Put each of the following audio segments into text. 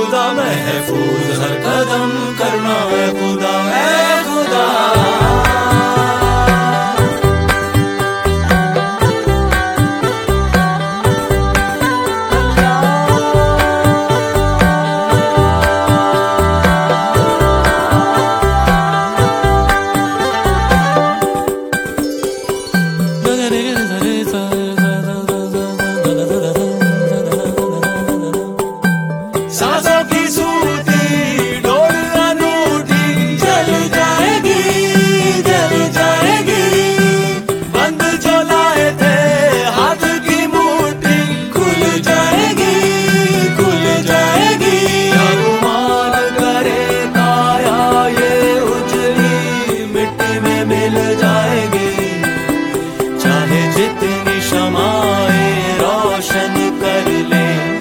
खुदा, महफूज हर कदम करना है खुदा, है खुदा। सांसों की सूती डोर अनूठी जल जाएगी, जल जाएगी। बंद जो लाए थे हाथ की मुट्ठी खुल जाएगी, खुल जाएगी। भगवान करे काया ये उजली मिट्टी में मिल जाएगी। चाहे जितनी शमाएं रोशन कर ले,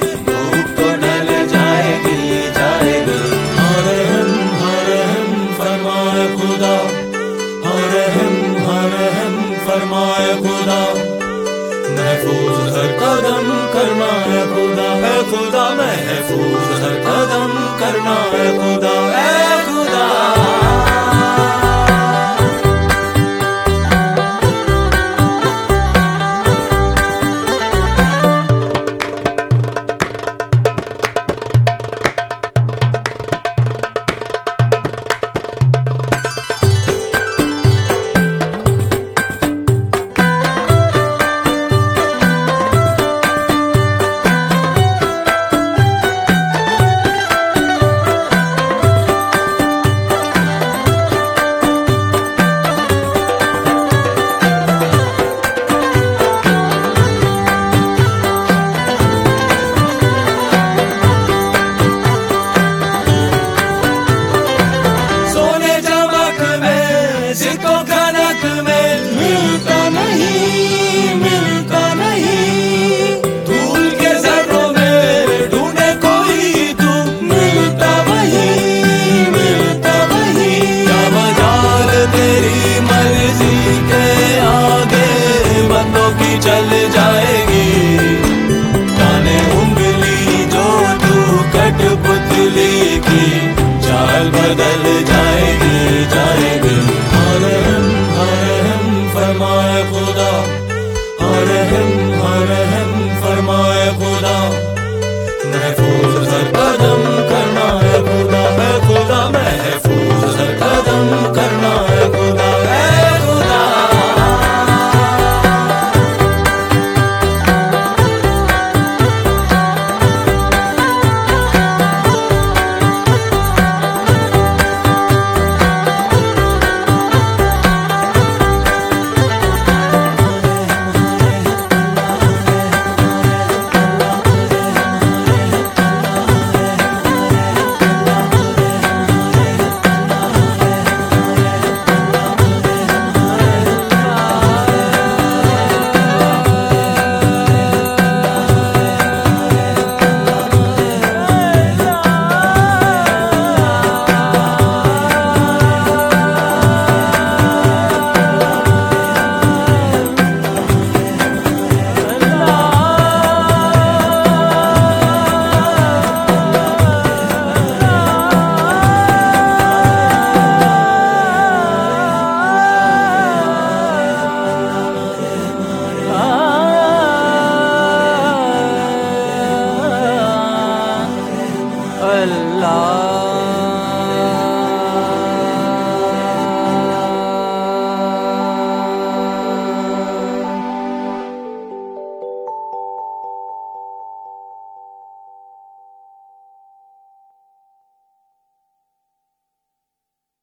फरमाए खुदा, महफूज हर कदम करना है खुदा, है खुदा। महफूज हर कदम करना है खुदा, है खुदा। सिक्कों का नक में मिलता नहीं, मिलता नहीं। धूल के जर्रों में ढूंढे कोई तू, मिलता वही, मिलता वही। क्या मजाल तेरी मर्जी के आगे बंदों की चल जाएगी। जाने उंगली जो तू कठपुतली की चाल बदल जाएगी, जाएगी। फरमाए खुदा, हरहम फरमाए खुदा, महफूज हर कदम करना है खुदा, है खुदा। महफूज हर कदम करना है खुदा, है खुदा। अल्लाह।